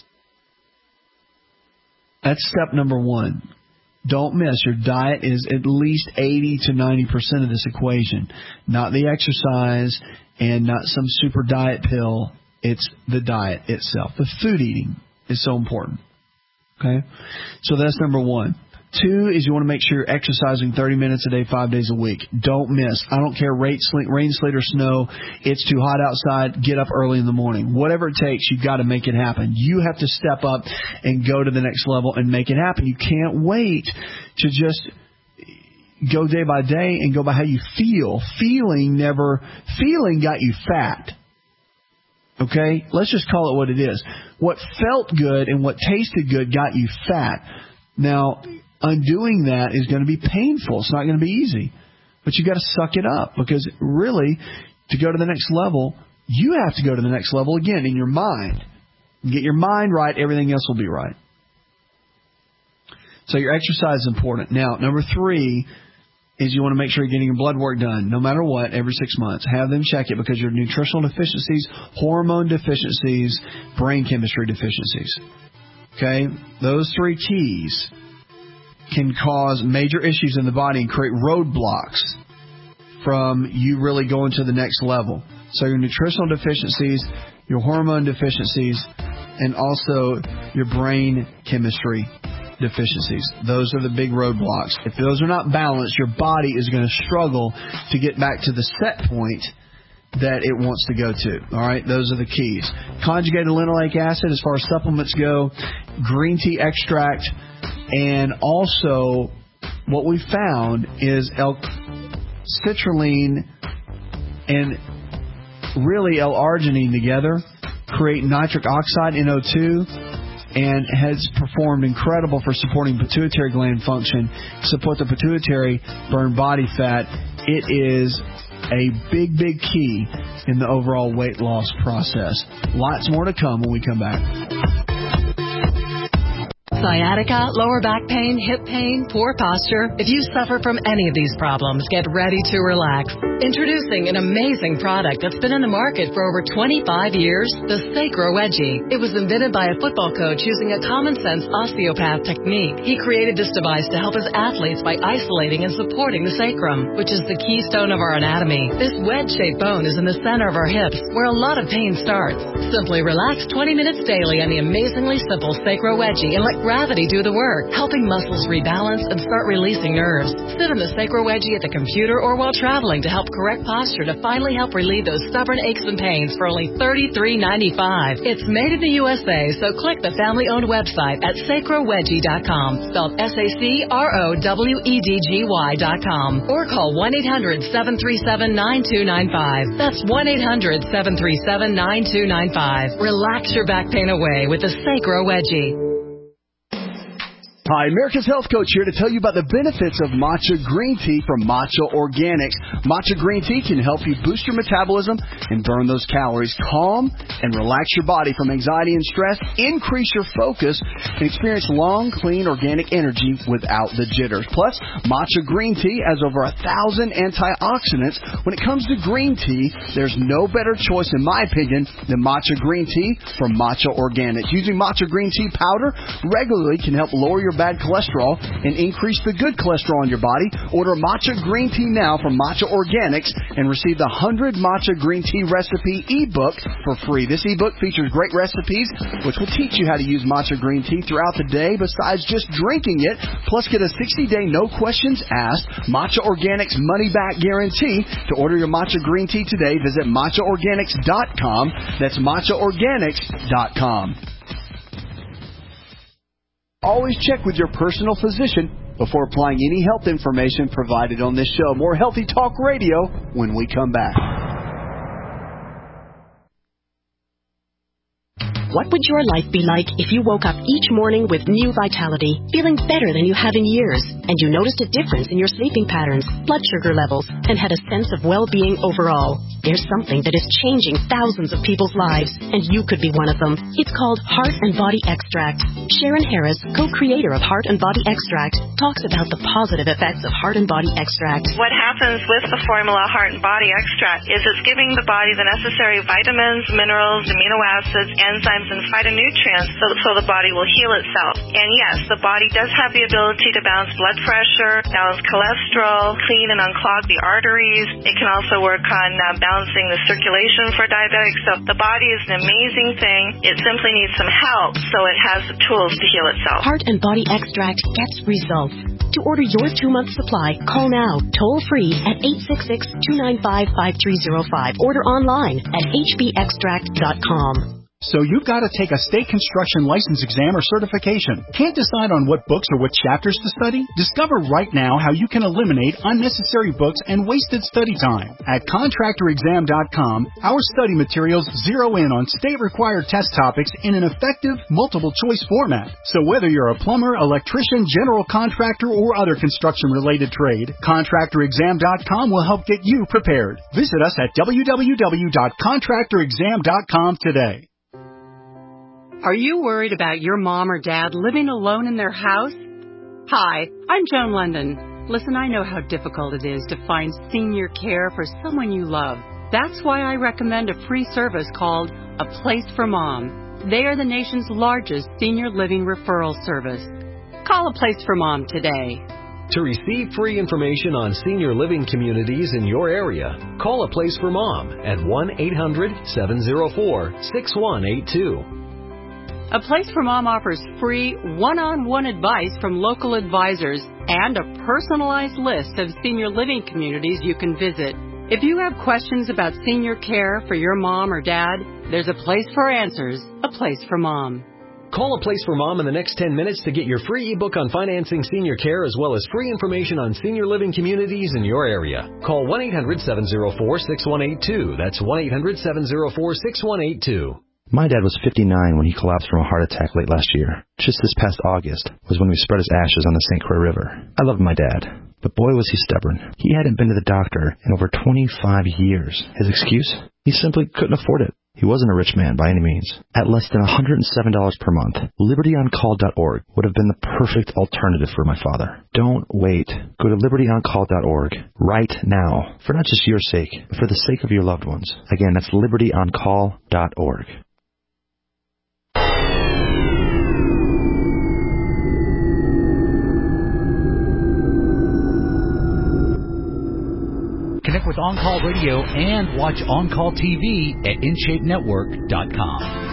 That's step number one. Don't miss. Your diet is at least eighty to ninety percent of this equation. Not the exercise and not some super diet pill. It's the diet itself. The food eating is so important. Okay? So that's number one. Two is you want to make sure you're exercising thirty minutes a day, five days a week. Don't miss. I don't care rain, sleet, or snow. It's too hot outside. Get up early in the morning. Whatever it takes, you've got to make it happen. You have to step up and go to the next level and make it happen. You can't wait to just go day by day and go by how you feel. Feeling never, feeling got you fat. Okay? Let's just call it what it is. What felt good and what tasted good got you fat. Now, undoing that is going to be painful. It's not going to be easy. But you got to suck it up, because really, to go to the next level, you have to go to the next level again in your mind. Get your mind right, everything else will be right. So your exercise is important. Now, number three is you want to make sure you're getting your blood work done, no matter what, every six months. Have them check it, because your nutritional deficiencies, hormone deficiencies, brain chemistry deficiencies. Okay? Those three keys can cause major issues in the body and create roadblocks from you really going to the next level. So your nutritional deficiencies, your hormone deficiencies, and also your brain chemistry deficiencies. Those are the big roadblocks. If those are not balanced, your body is going to struggle to get back to the set point that it wants to go to. All right, those are the keys. Conjugated linoleic acid, as far as supplements go, green tea extract, and also what we found is L-citrulline and really L-arginine together create nitric oxide, N O two, and has performed incredible for supporting pituitary gland function, support the pituitary, burn body fat. It is a big, big key in the overall weight loss process. Lots more to come when we come back. Sciatica, lower back pain, hip pain, poor posture. If you suffer from any of these problems, get ready to relax. Introducing an amazing product that's been in the market for over twenty-five years, the Sacro Wedgie. It was invented by a football coach using a common-sense osteopath technique. He created this device to help his athletes by isolating and supporting the sacrum, which is the keystone of our anatomy. This wedge-shaped bone is in the center of our hips, where a lot of pain starts. Simply relax twenty minutes daily on the amazingly simple Sacro Wedgie and let gravity do the work, helping muscles rebalance and start releasing nerves. Sit in the Sacro Wedgie at the computer or while traveling to help correct posture to finally help relieve those stubborn aches and pains for only thirty-three ninety-five. It's made in the U S A, so click the family-owned website at sacro wedgie dot com, spelled S A C R O W E D G Y dot com, or call one eight hundred seven three seven nine two nine five. That's one eight hundred seven three seven nine two nine five. Relax your back pain away with the Sacro Wedgie. Hi, America's Health Coach here to tell you about the benefits of matcha green tea from Matcha Organics. Matcha green tea can help you boost your metabolism and burn those calories, calm and relax your body from anxiety and stress, increase your focus, and experience long, clean, organic energy without the jitters. Plus, matcha green tea has over a thousand antioxidants. When it comes to green tea, there's no better choice, in my opinion, than matcha green tea from Matcha Organics. Using matcha green tea powder regularly can help lower your bad cholesterol and increase the good cholesterol in your body. Order matcha green tea now from Matcha Organics and receive the one hundred Matcha Green Tea Recipe ebook for free. This ebook features great recipes which will teach you how to use matcha green tea throughout the day besides just drinking it. Plus, get a sixty-day no questions asked Matcha Organics money back guarantee. To order your matcha green tea today, visit matcha organics dot com. That's matcha organics dot com. Always check with your personal physician before applying any health information provided on this show. More Healthy Talk Radio when we come back. What would your life be like if you woke up each morning with new vitality, feeling better than you have in years, and you noticed a difference in your sleeping patterns, blood sugar levels, and had a sense of well-being overall? There's something that is changing thousands of people's lives, and you could be one of them. It's called Heart and Body Extract. Sharon Harris, co-creator of Heart and Body Extract, talks about the positive effects of Heart and Body Extract. What happens with the formula Heart and Body Extract is it's giving the body the necessary vitamins, minerals, amino acids, enzymes, and phytonutrients so, so the body will heal itself. And yes, the body does have the ability to balance blood pressure, balance cholesterol, clean and unclog the arteries. It can also work on uh, balancing the circulation for diabetics. So the body is an amazing thing. It simply needs some help so it has the tools to heal itself. Heart and Body Extract gets results. To order your two-month supply, call now, toll-free at eight six six, two nine five, five three zero five. Order online at h b extract dot com. So you've got to take a state construction license exam or certification. Can't decide on what books or what chapters to study? Discover right now how you can eliminate unnecessary books and wasted study time. At contractor exam dot com, our study materials zero in on state-required test topics in an effective, multiple-choice format. So whether you're a plumber, electrician, general contractor, or other construction-related trade, contractor exam dot com will help get you prepared. Visit us at w w w dot contractor exam dot com today. Are you worried about your mom or dad living alone in their house? Hi, I'm Joan London. Listen, I know how difficult it is to find senior care for someone you love. That's why I recommend a free service called A Place for Mom. They are the nation's largest senior living referral service. Call A Place for Mom today. To receive free information on senior living communities in your area, call A Place for Mom at one eight hundred seven oh four six one eight two. A Place for Mom offers free one-on-one advice from local advisors and a personalized list of senior living communities you can visit. If you have questions about senior care for your mom or dad, there's a place for answers, A Place for Mom. Call A Place for Mom in the next ten minutes to get your free ebook on financing senior care as well as free information on senior living communities in your area. Call one eight hundred seven oh four six one eight two. That's one eight hundred seven oh four six one eight two. My dad was fifty-nine when he collapsed from a heart attack late last year. Just this past August was when we spread his ashes on the Saint Croix River. I loved my dad, but boy was he stubborn. He hadn't been to the doctor in over twenty-five years. His excuse? He simply couldn't afford it. He wasn't a rich man by any means. At less than one hundred seven dollars per month, liberty on call dot org would have been the perfect alternative for my father. Don't wait. Go to liberty on call dot org right now, for not just your sake, but for the sake of your loved ones. Again, that's liberty on call dot org. Connect with On Call Radio and watch On Call T V at in shape network dot com.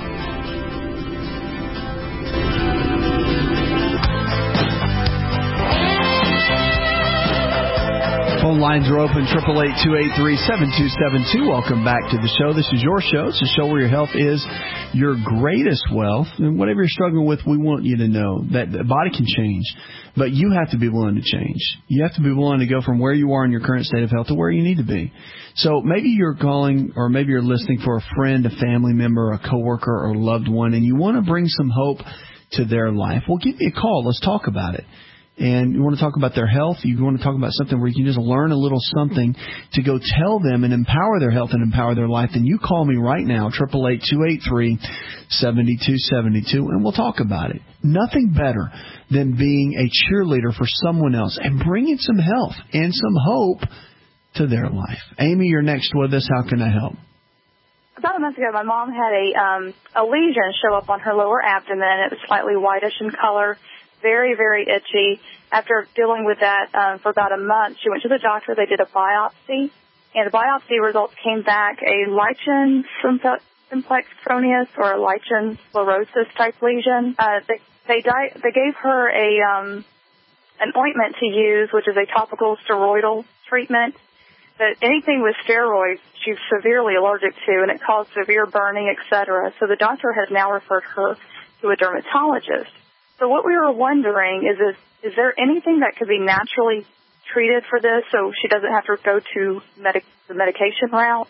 Phone lines are open, eight eight eight, two eight three, seven two seven two. Welcome back to the show. This is your show. It's a show where your health is your greatest wealth. And whatever you're struggling with, we want you to know that the body can change, but you have to be willing to change. You have to be willing to go from where you are in your current state of health to where you need to be. So maybe you're calling, or maybe you're listening for a friend, a family member, a coworker, or a loved one, and you want to bring some hope to their life. Well, give me a call. Let's talk about it. And you want to talk about their health, you want to talk about something where you can just learn a little something to go tell them and empower their health and empower their life, then you call me right now, eight eight eight, two eight three, seven two seven two, and we'll talk about it. Nothing better than being a cheerleader for someone else and bringing some health and some hope to their life. Amy, you're next with us. How can I help? About a month ago, my mom had a um, a lesion show up on her lower abdomen. It was slightly whitish in color. Very, very itchy. After dealing with that um, for about a month, she went to the doctor. They did a biopsy, and the biopsy results came back a lichen simplex cronius or a lichen sclerosis type lesion. Uh, they they, di- they gave her a um, an ointment to use, which is a topical steroidal treatment. But anything with steroids, she's severely allergic to, and it caused severe burning, et cetera. So the doctor has now referred her to a dermatologist. So what we were wondering is, is, is there anything that could be naturally treated for this so she doesn't have to go to medic, the medication route?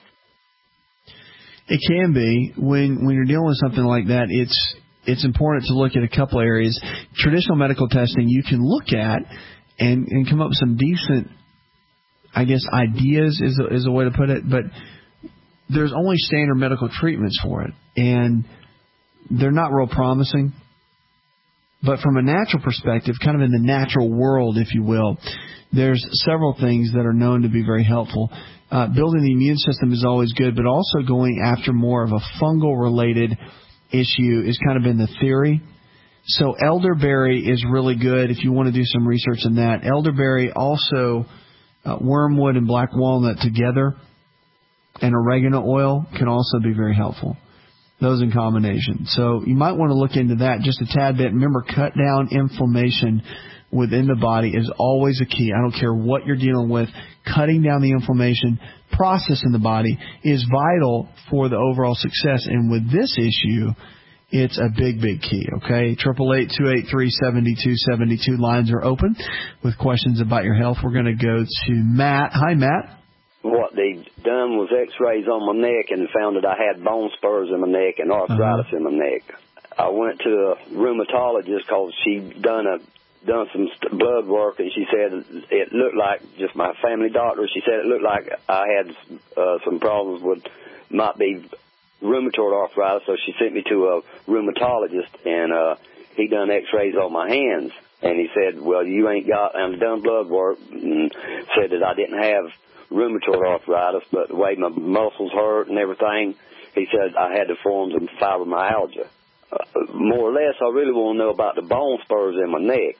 It can be. When when you're dealing with something like that, it's it's important to look at a couple areas. Traditional medical testing you can look at and, and come up with some decent, I guess, ideas is a, is a way to put it, but there's only standard medical treatments for it, and they're not real promising. But from a natural perspective, kind of in the natural world, if you will, there's several things that are known to be very helpful. Uh, building the immune system is always good, but also going after more of a fungal-related issue is kind of in the theory. So elderberry is really good if you want to do some research on that. Elderberry, also uh, wormwood and black walnut together, and oregano oil can also be very helpful. Those in combination. So you might want to look into that just a tad bit. Remember, cut down inflammation within the body is always a key. I don't care what you're dealing with. Cutting down the inflammation process in the body is vital for the overall success. And with this issue, it's a big, big key, okay? eight eight eight, two eight three, seven two seven two. Lines are open with questions about your health. We're going to go to Matt. Hi, Matt. What they done was x-rays on my neck and found that I had bone spurs in my neck and arthritis uh-huh. in my neck. I went to a rheumatologist because she done a done some st- blood work, and she said it looked like, just my family doctor, she said it looked like I had uh, some problems with, might be rheumatoid arthritis, so she sent me to a rheumatologist, and uh, he done x-rays on my hands. And he said, well, you ain't got, and done blood work, and said that I didn't have rheumatoid arthritis, but the way my muscles hurt and everything, he said I had to form some fibromyalgia. Uh, more or less, I really want to know about the bone spurs in my neck.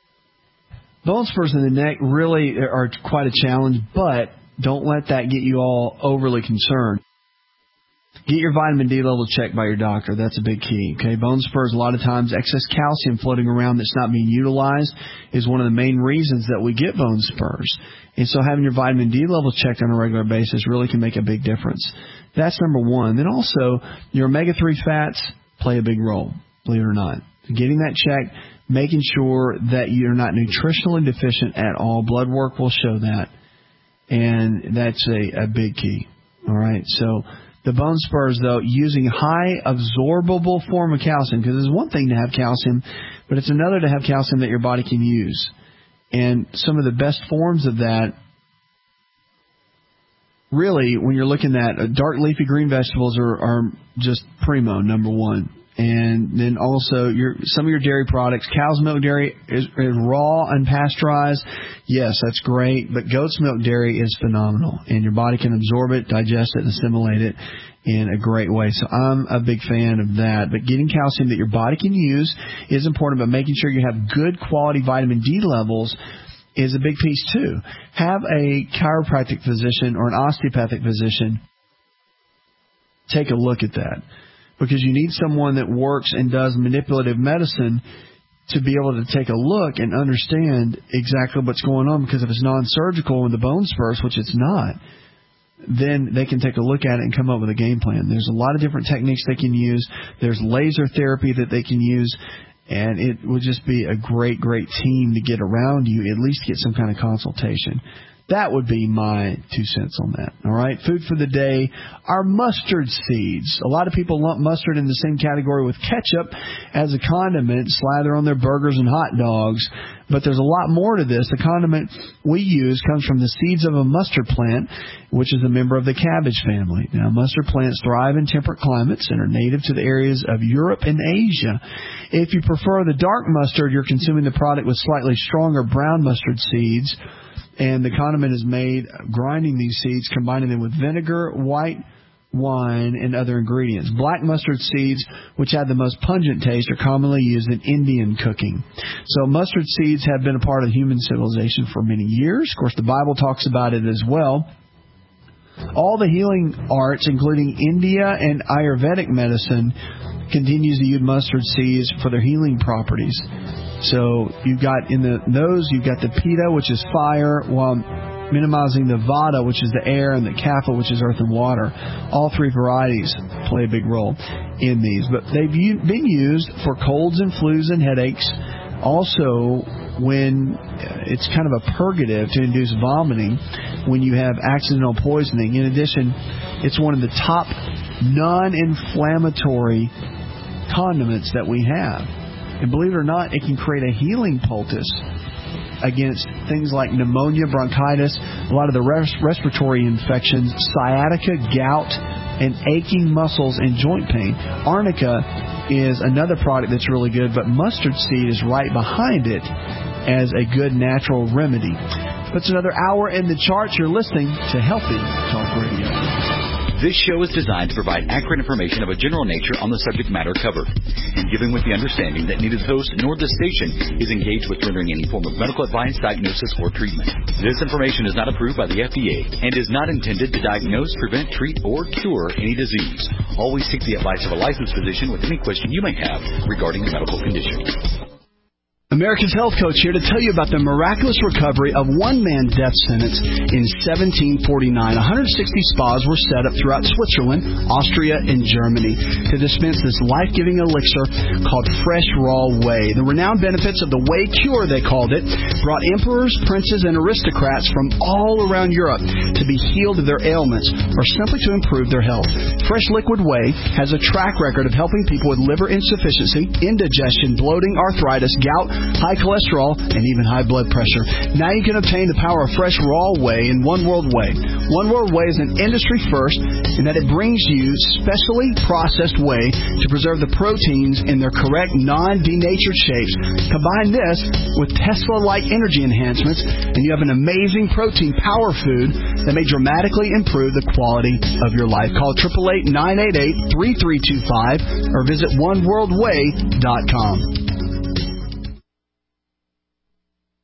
Bone spurs in the neck really are quite a challenge, but don't let that get you all overly concerned. Get your vitamin D level checked by your doctor. That's a big key. Okay, bone spurs, a lot of times excess calcium floating around that's not being utilized is one of the main reasons that we get bone spurs. And so having your vitamin D level checked on a regular basis really can make a big difference. That's number one. Then also, your omega three fats play a big role, believe it or not. Getting that checked, making sure that you're not nutritionally deficient at all. Blood work will show that. And that's a, a big key. All right, so the bone spurs, though, using high absorbable form of calcium, because it's one thing to have calcium, but it's another to have calcium that your body can use. And some of the best forms of that really, when you're looking at uh, dark leafy green vegetables are, are just primo, number one. And then also your some of your dairy products, cow's milk dairy is, is raw, unpasteurized. Yes, that's great. But goat's milk dairy is phenomenal. And your body can absorb it, digest it, and assimilate it in a great way. So I'm a big fan of that. But getting calcium that your body can use is important, but making sure you have good quality vitamin D levels is a big piece too. Have a chiropractic physician or an osteopathic physician take a look at that, because you need someone that works and does manipulative medicine to be able to take a look and understand exactly what's going on. Because if it's non-surgical and the bone spurs, which it's not, then they can take a look at it and come up with a game plan. There's a lot of different techniques they can use. There's laser therapy that they can use. And it would just be a great, great team to get around you, at least get some kind of consultation. That would be my two cents on that. All right. Food for the day are mustard seeds. A lot of people lump mustard in the same category with ketchup as a condiment, slather on their burgers and hot dogs. But there's a lot more to this. The condiment we use comes from the seeds of a mustard plant, which is a member of the cabbage family. Now, mustard plants thrive in temperate climates and are native to the areas of Europe and Asia. If you prefer the dark mustard, you're consuming the product with slightly stronger brown mustard seeds. And the condiment is made grinding these seeds, combining them with vinegar, white wine, and other ingredients. Black mustard seeds, which have the most pungent taste, are commonly used in Indian cooking. So mustard seeds have been a part of human civilization for many years. Of course, the Bible talks about it as well. All the healing arts, including India and Ayurvedic medicine, continues to use mustard seeds for their healing properties. So you've got in the those, you've got the Pitta, which is fire, while minimizing the Vata, which is the air, and the Kapha, which is earth and water. All three varieties play a big role in these. But they've been used for colds and flus and headaches. Also, when it's kind of a purgative to induce vomiting when you have accidental poisoning. In addition, it's one of the top non-inflammatory condiments that we have. And believe it or not, it can create a healing poultice against things like pneumonia, bronchitis, a lot of the res- respiratory infections, sciatica, gout, and aching muscles and joint pain. Arnica is another product that's really good, but mustard seed is right behind it as a good natural remedy. That's another hour in the charts. You're listening to Healthy Talk Radio. This show is designed to provide accurate information of a general nature on the subject matter covered, and given with the understanding that neither the host nor the station is engaged with rendering any form of medical advice, diagnosis, or treatment. This information is not approved by the F D A and is not intended to diagnose, prevent, treat, or cure any disease. Always seek the advice of a licensed physician with any question you may have regarding a medical condition. America's Health Coach here to tell you about the miraculous recovery of one man's death sentence in seventeen forty-nine. one hundred sixty spas were set up throughout Switzerland, Austria, and Germany to dispense this life-giving elixir called Fresh Raw Whey. The renowned benefits of the Whey Cure, they called it, brought emperors, princes, and aristocrats from all around Europe to be healed of their ailments or simply to improve their health. Fresh Liquid Whey has a track record of helping people with liver insufficiency, indigestion, bloating, arthritis, gout, high cholesterol, and even high blood pressure. Now you can obtain the power of Fresh Raw Whey in One World Whey. One World Whey is an industry first in that it brings you specially processed whey to preserve the proteins in their correct non-denatured shapes. Combine this with Tesla-like energy enhancements, and you have an amazing protein power food that may dramatically improve the quality of your life. Call eight eight eight, nine eight eight, three three two five or visit one world whey dot com.